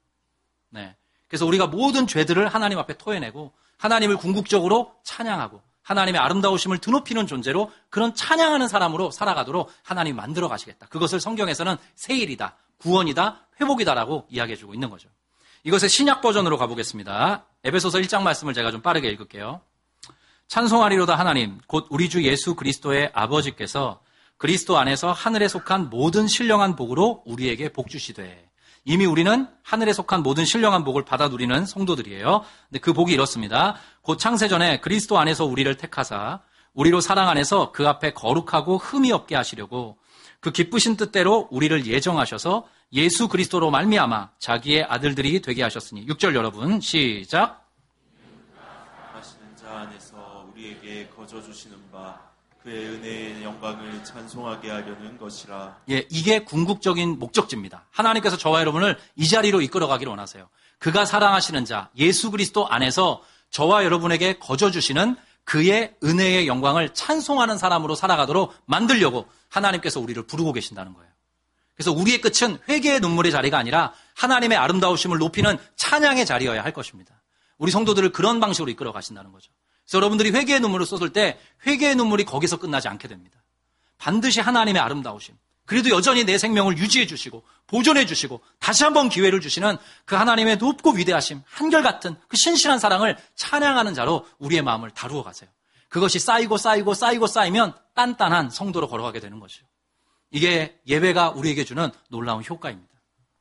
네. 그래서 우리가 모든 죄들을 하나님 앞에 토해내고 하나님을 궁극적으로 찬양하고 하나님의 아름다우심을 드높이는 존재로 그런 찬양하는 사람으로 살아가도록 하나님이 만들어 가시겠다. 그것을 성경에서는 새 일이다, 구원이다, 회복이다라고 이야기해주고 있는 거죠. 이것의 신약 버전으로 가보겠습니다. 에베소서 일 장 말씀을 제가 좀 빠르게 읽을게요. 찬송하리로다 하나님, 곧 우리 주 예수 그리스도의 아버지께서 그리스도 안에서 하늘에 속한 모든 신령한 복으로 우리에게 복 주시되. 이미 우리는 하늘에 속한 모든 신령한 복을 받아 누리는 성도들이에요. 근데 그 복이 이렇습니다. 곧 창세전에 그리스도 안에서 우리를 택하사 우리로 사랑 안에서 그 앞에 거룩하고 흠이 없게 하시려고 그 기쁘신 뜻대로 우리를 예정하셔서 예수 그리스도로 말미암아 자기의 아들들이 되게 하셨으니. 육 절 여러분 시작. 하시는 자 안에서 우리에게 거저 주시는 바 그의 은혜의 영광을 찬송하게 하려는 것이라. 예, 이게 궁극적인 목적지입니다. 하나님께서 저와 여러분을 이 자리로 이끌어가기를 원하세요. 그가 사랑하시는 자, 예수 그리스도 안에서 저와 여러분에게 거저 주시는 그의 은혜의 영광을 찬송하는 사람으로 살아가도록 만들려고 하나님께서 우리를 부르고 계신다는 거예요. 그래서 우리의 끝은 회개의 눈물의 자리가 아니라 하나님의 아름다우심을 높이는 찬양의 자리여야 할 것입니다. 우리 성도들을 그런 방식으로 이끌어 가신다는 거죠. 그래서 여러분들이 회개의 눈물을 쏟을 때 회개의 눈물이 거기서 끝나지 않게 됩니다. 반드시 하나님의 아름다우심, 그래도 여전히 내 생명을 유지해 주시고 보존해 주시고 다시 한번 기회를 주시는 그 하나님의 높고 위대하심, 한결같은 그 신실한 사랑을 찬양하는 자로 우리의 마음을 다루어 가세요. 그것이 쌓이고 쌓이고 쌓이고 쌓이면 단단한 성도로 걸어가게 되는 것이죠. 이게 예배가 우리에게 주는 놀라운 효과입니다.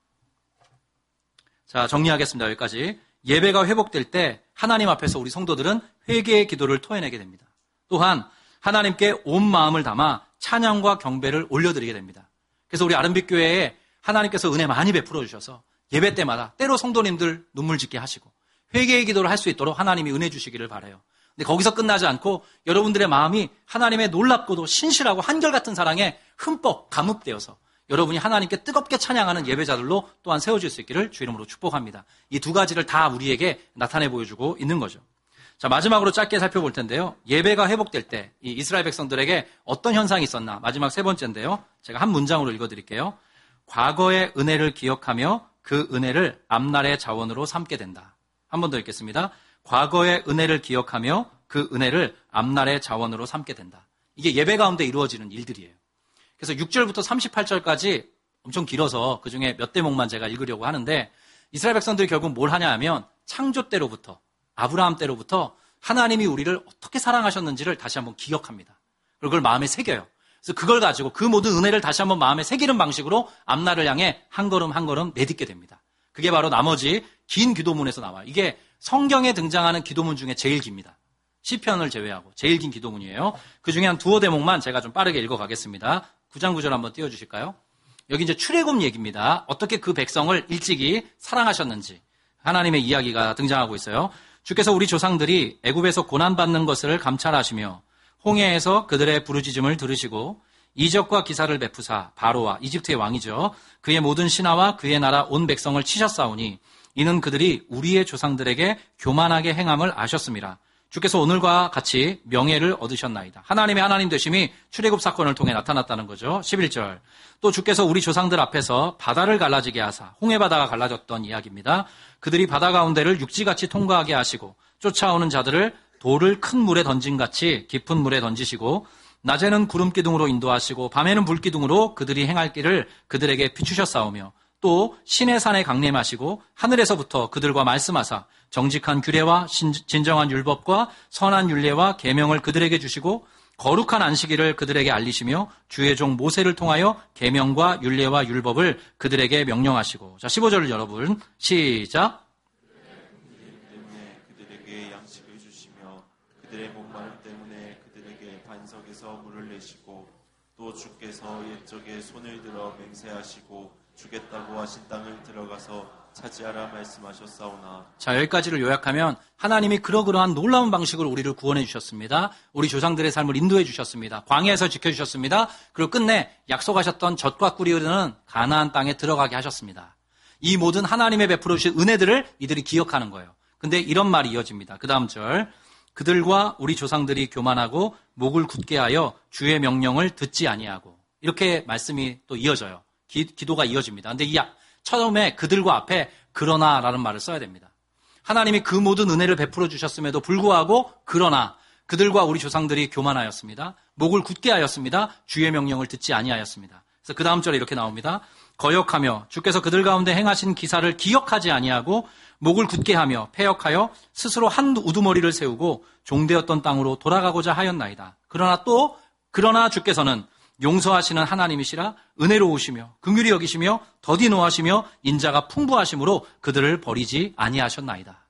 자, 정리하겠습니다. 여기까지. 예배가 회복될 때 하나님 앞에서 우리 성도들은 회개의 기도를 토해내게 됩니다. 또한 하나님께 온 마음을 담아 찬양과 경배를 올려드리게 됩니다. 그래서 우리 아름빛교회에 하나님께서 은혜 많이 베풀어 주셔서 예배 때마다 때로 성도님들 눈물 짓게 하시고 회개의 기도를 할 수 있도록 하나님이 은혜 주시기를 바라요. 근데 거기서 끝나지 않고 여러분들의 마음이 하나님의 놀랍고도 신실하고 한결같은 사랑에 흠뻑 감흡되어서 여러분이 하나님께 뜨겁게 찬양하는 예배자들로 또한 세워질 수 있기를 주 이름으로 축복합니다. 이 두 가지를 다 우리에게 나타내 보여주고 있는 거죠. 자, 마지막으로 짧게 살펴볼 텐데요. 예배가 회복될 때 이 이스라엘 백성들에게 어떤 현상이 있었나? 마지막 세 번째인데요. 제가 한 문장으로 읽어드릴게요. 과거의 은혜를 기억하며 그 은혜를 앞날의 자원으로 삼게 된다. 한 번 더 읽겠습니다. 과거의 은혜를 기억하며 그 은혜를 앞날의 자원으로 삼게 된다. 이게 예배 가운데 이루어지는 일들이에요. 그래서 육 절부터 삼십팔 절까지 엄청 길어서 그중에 몇 대목만 제가 읽으려고 하는데 이스라엘 백성들이 결국 뭘 하냐 하면 창조 때로부터 아브라함 때로부터 하나님이 우리를 어떻게 사랑하셨는지를 다시 한번 기억합니다. 그리고 그걸 마음에 새겨요. 그래서 그걸 가지고 그 모든 은혜를 다시 한번 마음에 새기는 방식으로 앞날을 향해 한 걸음 한 걸음 내딛게 됩니다. 그게 바로 나머지 긴 기도문에서 나와요. 이게 성경에 등장하는 기도문 중에 제일 깁니다. 시편을 제외하고 제일 긴 기도문이에요. 그 중에 한 두어 대목만 제가 좀 빠르게 읽어가겠습니다. 구 장 구 절 한번 띄워주실까요? 여기 이제 출애굽 얘기입니다. 어떻게 그 백성을 일찍이 사랑하셨는지 하나님의 이야기가 등장하고 있어요. 주께서 우리 조상들이 애굽에서 고난받는 것을 감찰하시며 홍해에서 그들의 부르짖음을 들으시고 이적과 기사를 베푸사 바로와 이집트의 왕이죠. 그의 모든 신하와 그의 나라 온 백성을 치셨사오니 이는 그들이 우리의 조상들에게 교만하게 행함을 아셨습니다. 주께서 오늘과 같이 명예를 얻으셨나이다. 하나님의 하나님 되심이 출애굽 사건을 통해 나타났다는 거죠. 십일 절. 또 주께서 우리 조상들 앞에서 바다를 갈라지게 하사 홍해바다가 갈라졌던 이야기입니다. 그들이 바다 가운데를 육지같이 통과하게 하시고 쫓아오는 자들을 돌을 큰 물에 던진같이 깊은 물에 던지시고 낮에는 구름 기둥으로 인도하시고 밤에는 불 기둥으로 그들이 행할 길을 그들에게 비추셨사오며 또 신의 산에 강림하시고 하늘에서부터 그들과 말씀하사 정직한 규례와 진정한 율법과 선한 율례와 계명을 그들에게 주시고 거룩한 안식일을 그들에게 알리시며 주의 종 모세를 통하여 계명과 율례와 율법을 그들에게 명령하시고. 자, 십오 절 여러분 시작. 때문에 그들에게 양식을 주시며 그들의 목마름 때문에 그들에게 반석에서 물을 내시고 또 주께서 옛적에 손을 들어 맹세하시고 주겠다고 하신 땅을 들어가서 차지하라 말씀하셨사오나. 자, 여기까지를 요약하면 하나님이 그러그러한 놀라운 방식으로 우리를 구원해 주셨습니다. 우리 조상들의 삶을 인도해 주셨습니다. 광야에서 지켜주셨습니다. 그리고 끝내 약속하셨던 젖과 꿀이 흐르는 가나안 땅에 들어가게 하셨습니다. 이 모든 하나님의 베풀어 주신 은혜들을 이들이 기억하는 거예요. 근데 이런 말이 이어집니다. 그 다음 절. 그들과 우리 조상들이 교만하고 목을 굳게 하여 주의 명령을 듣지 아니하고. 이렇게 말씀이 또 이어져요. 기, 기도가 이어집니다. 근데 이 처음에 그들과 앞에 그러나라는 말을 써야 됩니다. 하나님이 그 모든 은혜를 베풀어 주셨음에도 불구하고 그러나 그들과 우리 조상들이 교만하였습니다. 목을 굳게 하였습니다. 주의 명령을 듣지 아니하였습니다. 그래서 그 다음 절에 이렇게 나옵니다. 거역하며 주께서 그들 가운데 행하신 기사를 기억하지 아니하고 목을 굳게 하며 패역하여 스스로 한 우두머리를 세우고 종되었던 땅으로 돌아가고자 하였나이다. 그러나 또 그러나 주께서는 용서하시는 하나님이시라 은혜로우시며 긍휼히 여기시며 더디 노하시며 인자가 풍부하심으로 그들을 버리지 아니하셨나이다.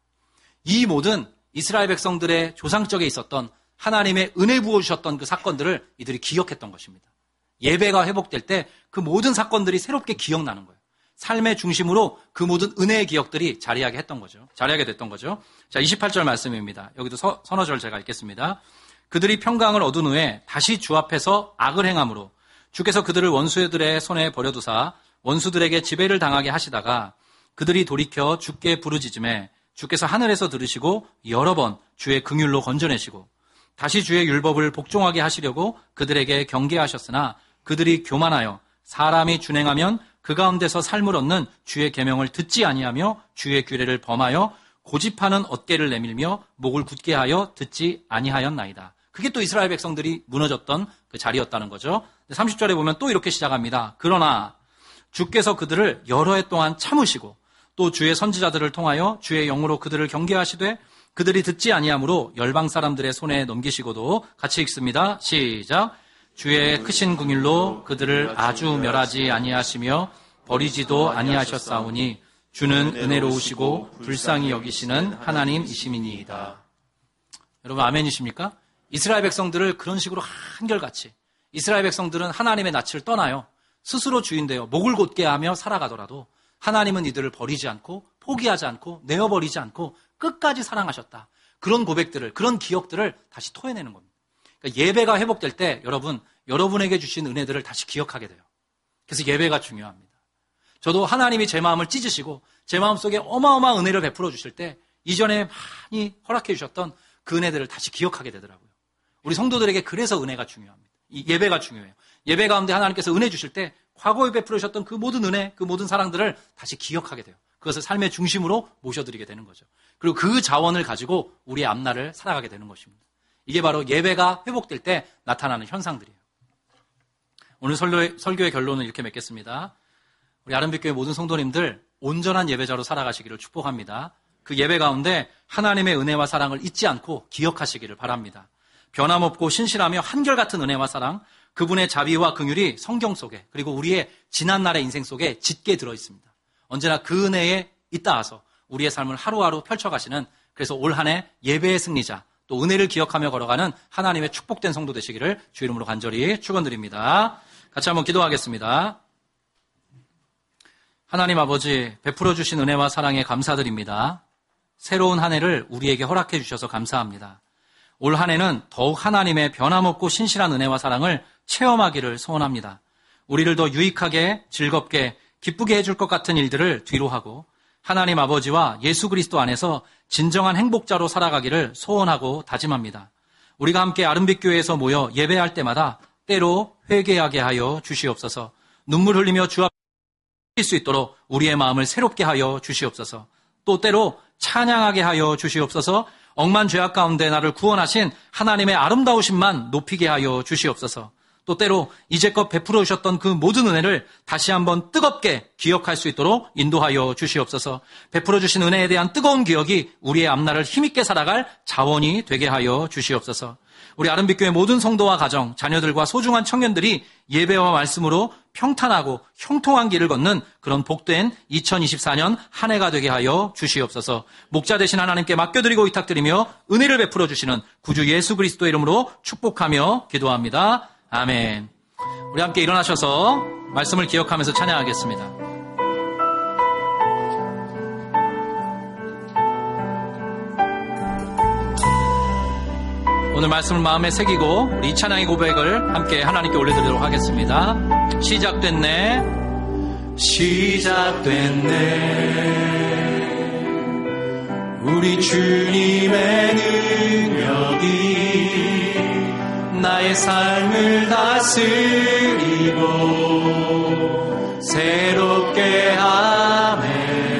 이 모든 이스라엘 백성들의 조상적에 있었던 하나님의 은혜 부어주셨던 그 사건들을 이들이 기억했던 것입니다. 예배가 회복될 때 그 모든 사건들이 새롭게 기억나는 거예요. 삶의 중심으로 그 모든 은혜의 기억들이 자리하게 했던 거죠. 자리하게 됐던 거죠. 자, 이십팔 절 말씀입니다. 여기도 서, 서너 절 제가 읽겠습니다. 그들이 평강을 얻은 후에 다시 주 앞에서 악을 행함으로 주께서 그들을 원수들의 손에 버려두사 원수들에게 지배를 당하게 하시다가 그들이 돌이켜 주께 부르짖음에 주께서 하늘에서 들으시고 여러 번 주의 긍휼로 건져내시고 다시 주의 율법을 복종하게 하시려고 그들에게 경계하셨으나 그들이 교만하여 사람이 준행하면 그 가운데서 삶을 얻는 주의 계명을 듣지 아니하며 주의 규례를 범하여 고집하는 어깨를 내밀며 목을 굳게 하여 듣지 아니하였나이다. 그게 또 이스라엘 백성들이 무너졌던 그 자리였다는 거죠. 삼십 절에 보면 또 이렇게 시작합니다. 그러나 주께서 그들을 여러 해 동안 참으시고 또 주의 선지자들을 통하여 주의 영으로 그들을 경계하시되 그들이 듣지 아니하므로 열방 사람들의 손에 넘기시고도 같이 읽습니다. 시작. 주의 크신 긍휼로 그들을 아주 멸하지 아니하시며 버리지도 아니하셨사오니 주는 은혜로우시고 불쌍히 여기시는 하나님이심이니이다. 여러분 아멘이십니까? 이스라엘 백성들을 그런 식으로 한결같이 이스라엘 백성들은 하나님의 낯을 떠나요. 스스로 주인되어 목을 곧게 하며 살아가더라도 하나님은 이들을 버리지 않고 포기하지 않고 내어버리지 않고 끝까지 사랑하셨다. 그런 고백들을 그런 기억들을 다시 토해내는 겁니다. 그러니까 예배가 회복될 때 여러분 여러분에게 주신 은혜들을 다시 기억하게 돼요. 그래서 예배가 중요합니다. 저도 하나님이 제 마음을 찢으시고 제 마음속에 어마어마한 은혜를 베풀어 주실 때 이전에 많이 허락해 주셨던 그 은혜들을 다시 기억하게 되더라고요. 우리 성도들에게 그래서 은혜가 중요합니다. 이 예배가 중요해요. 예배 가운데 하나님께서 은혜 주실 때 과거에 베풀어 주셨던 그 모든 은혜, 그 모든 사랑들을 다시 기억하게 돼요. 그것을 삶의 중심으로 모셔드리게 되는 거죠. 그리고 그 자원을 가지고 우리의 앞날을 살아가게 되는 것입니다. 이게 바로 예배가 회복될 때 나타나는 현상들이에요. 오늘 설교의, 설교의 결론은 이렇게 맺겠습니다. 우리 아름빛교회 모든 성도님들 온전한 예배자로 살아가시기를 축복합니다. 그 예배 가운데 하나님의 은혜와 사랑을 잊지 않고 기억하시기를 바랍니다. 변함없고 신실하며 한결같은 은혜와 사랑, 그분의 자비와 긍휼이 성경 속에 그리고 우리의 지난날의 인생 속에 짙게 들어있습니다. 언제나 그 은혜에 잇따라서 우리의 삶을 하루하루 펼쳐가시는, 그래서 올 한 해 예배의 승리자, 또 은혜를 기억하며 걸어가는 하나님의 축복된 성도 되시기를 주 이름으로 간절히 축원드립니다. 같이 한번 기도하겠습니다. 하나님 아버지, 베풀어 주신 은혜와 사랑에 감사드립니다. 새로운 한 해를 우리에게 허락해 주셔서 감사합니다. 올 한 해는 더욱 하나님의 변함없고 신실한 은혜와 사랑을 체험하기를 소원합니다. 우리를 더 유익하게, 즐겁게, 기쁘게 해줄 것 같은 일들을 뒤로 하고 하나님 아버지와 예수 그리스도 안에서 진정한 행복자로 살아가기를 소원하고 다짐합니다. 우리가 함께 아름빛 교회에서 모여 예배할 때마다 때로 회개하게 하여 주시옵소서. 눈물 흘리며 주 앞에 설 수 있도록 우리의 마음을 새롭게 하여 주시옵소서. 또 때로 찬양하게 하여 주시옵소서. 억만 죄악 가운데 나를 구원하신 하나님의 아름다우심만 높이게 하여 주시옵소서. 또 때로 이제껏 베풀어 주셨던 그 모든 은혜를 다시 한번 뜨겁게 기억할 수 있도록 인도하여 주시옵소서. 베풀어 주신 은혜에 대한 뜨거운 기억이 우리의 앞날을 힘있게 살아갈 자원이 되게 하여 주시옵소서. 우리 아름빛교회 모든 성도와 가정, 자녀들과 소중한 청년들이 예배와 말씀으로 평탄하고 형통한 길을 걷는 그런 복된 이천이십사 년 한 해가 되게 하여 주시옵소서. 목자 되신 하나님께 맡겨드리고 위탁드리며 은혜를 베풀어 주시는 구주 예수 그리스도의 이름으로 축복하며 기도합니다. 아멘. 우리 함께 일어나셔서 말씀을 기억하면서 찬양하겠습니다. 오늘 말씀을 마음에 새기고 우리 이 찬양의 고백을 함께 하나님께 올려드리도록 하겠습니다. 시작됐네, 시작됐네. 우리 주님의 능력이 나의 삶을 다스리고 새롭게 하네.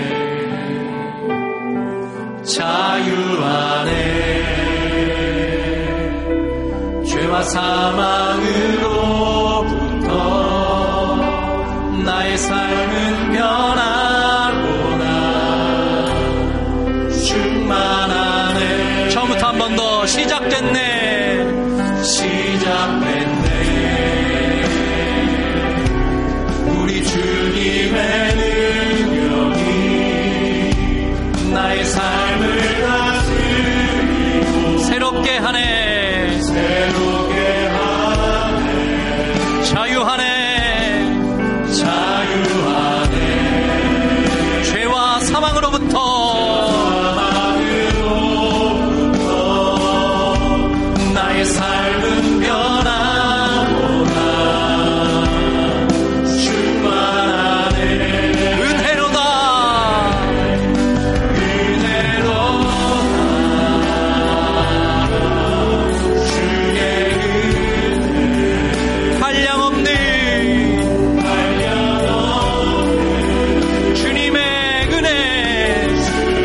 자유 안에 죄와 사망으로부터 나의 삶은 변하구나. 충만하네. 처음부터 한 번 더. 시작됐네, 시작됐네. 우리 주님의 능력이 나의 삶을 다스리고 새롭게 하네, 새롭게 하네. 자유하네, 자유하네. 죄와 사망으로부터 나의 삶은 변하구나. 충만하네. 은혜로다, 은혜로다. 주의 은혜 한량없는, 한량없는 주님의 은혜, 주님의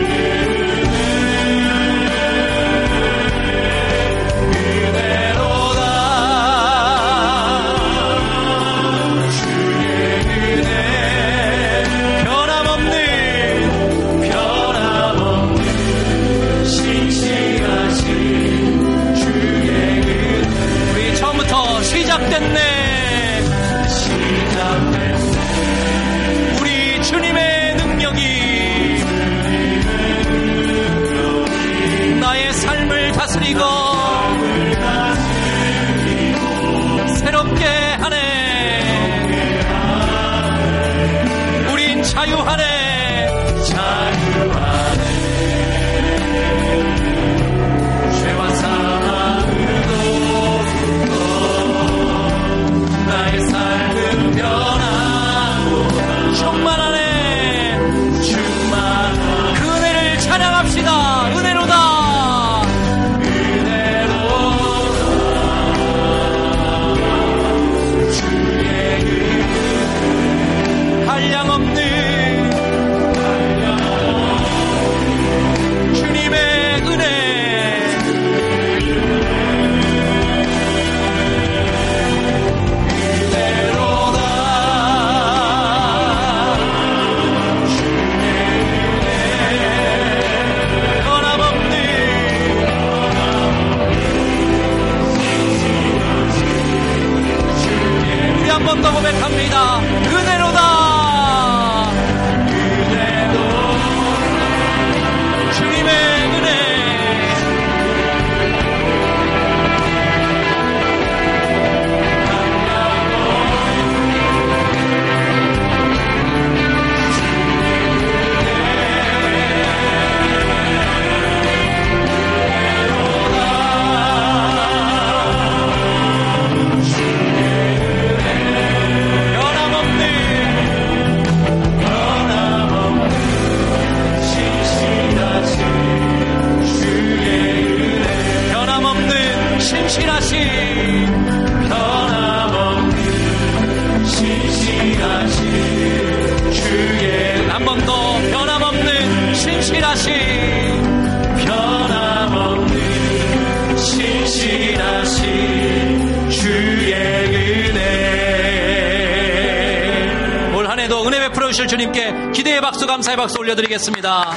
주실 주님께 기대의 박수, 감사의 박수 올려드리겠습니다.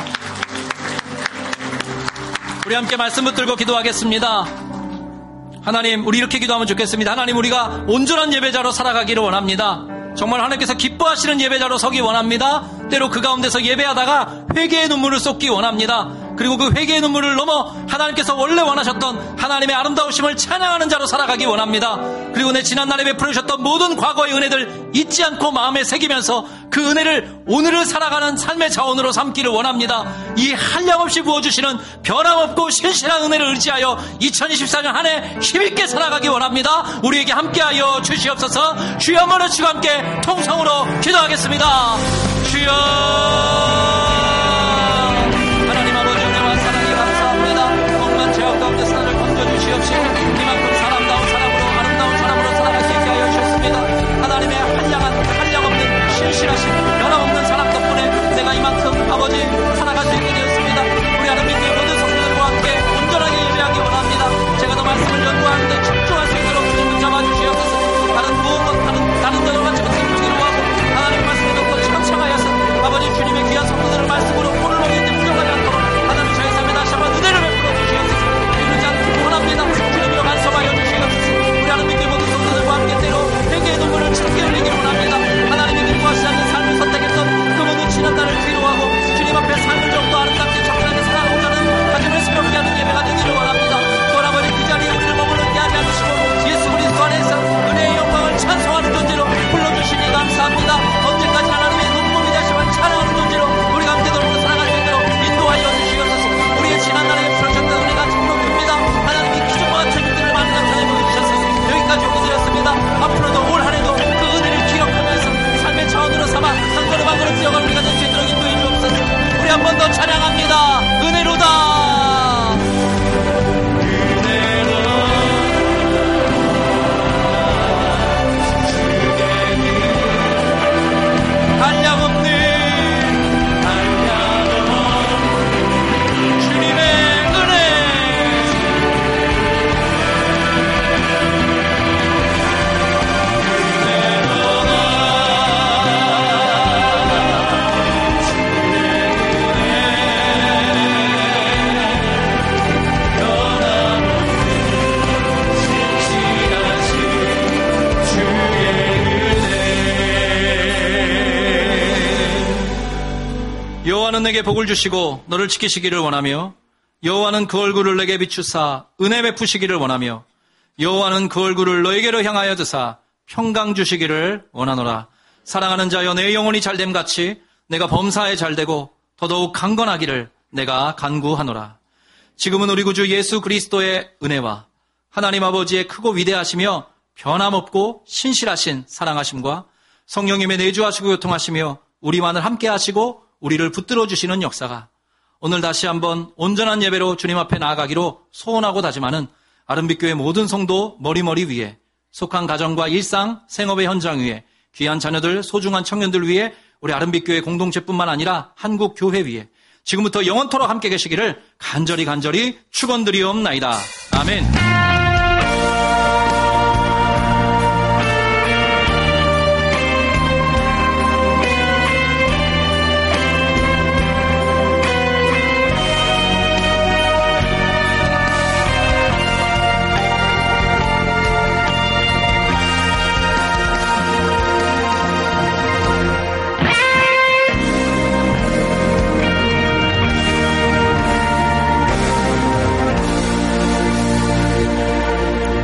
우리 함께 말씀 붙들고 기도하겠습니다. 하나님, 우리 이렇게 기도하면 좋겠습니다. 하나님, 우리가 온전한 예배자로 살아가기를 원합니다. 정말 하나님께서 기뻐하시는 예배자로 서기 원합니다. 때로 그 가운데서 예배하다가 회개의 눈물을 쏟기 원합니다. 그리고 그 회개의 눈물을 넘어 하나님께서 원래 원하셨던 하나님의 아름다우심을 찬양하는 자로 살아가기 원합니다. 그리고 내 지난날에 베풀어 주셨던 모든 과거의 은혜들 잊지 않고 마음에 새기면서 그 은혜를 오늘을 살아가는 삶의 자원으로 삼기를 원합니다. 이 한량없이 부어주시는 변함없고 신실한 은혜를 의지하여 이천이십사 년 한 해 힘있게 살아가기 원합니다. 우리에게 함께하여 주시옵소서. 주여 한번 외치고 함께 통성으로 기도하겠습니다. 주여, 하나님 아버지 은혜와 사랑에 감사합니다. 억만 죄악 가운데서 나를 건져주시옵시고 이만큼 사람다운 사람으로 아름다운 사람으로 살아갈 수 있게 하여 주셨습니다. 하나님의 한량한 한량없는 신실하신 변함없는 사랑 덕분에 내가 이만큼 아버지 살아갈 수 있게 되었습니다. 우리 하나님 믿는 모든 성도들과 함께 온전하게 예배하기 원합니다. 제가 더 말씀을 연구하는데 집중할 수 있도록 주님 붙잡아 주시옵소서. 다른 무엇과 다른 다른 여러 가지 것을 부끄러워하고 하나님 말씀을 듣고 참청하여서 아버지 주님의 귀한 성도들을 말씀으로 오늘 오늘 부정하지 않도록 하나님 저희 삶에 다시 한번 은혜를 베풀어 주시옵소서. 이루지 않기를 원합니다. 주님으로 간섭하여 주시옵소서. 우리 하나님 믿는 모든 성도들과 함께 때로 회개의 눈물을 참게 흘리기를 원합니다. 하나님이 기뻐하시지 않는 삶을 선택했던 그 모든 지난날을 뒤로하고 주님 앞에 삶을 좀 더 아름답게 적절하게 살아오자는 가짐을 스럽게 하는 예배가 되기를 원합니다. 또 아버지 그 자리에 우리를 머물러게 하지 않으시고 예수 그리스도 안에서 은혜의 영광을 찬송하는 존재로 불러주시니 감사합니다. 언제까지 하나님의 눈물이 되시면 찬양하는 존재로 우리가 함께 더불어 살아갈 수 있도록 인도하여 주시옵소서. 우리의 지난날에 베풀어졌던 은혜가 정말 큽니다. 하나님이 기적과 같은 일들을 많이 나타내 보여주셔서 여기까지 오게 되었습니다. 앞으로도 올 한해도 그 은혜를 기억하면서 삶의 차원으로 삼아 한 걸음 한 걸음 뛰어갈 우리가 될 수 있도록 인도해 주옵소서. 우리 한 번 더 찬양합니다. 은혜로다. 여호와는 내게 복을 주시고 너를 지키시기를 원하며 여호와는 그 얼굴을 내게 비추사 은혜 베푸시기를 원하며 여호와는 그 얼굴을 너에게로 향하여 드사 평강 주시기를 원하노라. 사랑하는 자여 내 영혼이 잘됨같이 내가 범사에 잘되고 더더욱 강건하기를 내가 간구하노라. 지금은 우리 구주 예수 그리스도의 은혜와 하나님 아버지의 크고 위대하시며 변함없고 신실하신 사랑하심과 성령님의 내주하시고 교통하시며 우리만을 함께 하시고 우리를 붙들어 주시는 역사가 오늘 다시 한번 온전한 예배로 주님 앞에 나아가기로 소원하고 다짐하는 아름빛교회 모든 성도 머리머리 위에 속한 가정과 일상, 생업의 현장 위에 귀한 자녀들, 소중한 청년들 위에 우리 아름빛교회 공동체뿐만 아니라 한국 교회 위에 지금부터 영원토록 함께 계시기를 간절히 간절히 축원드리옵나이다. 아멘.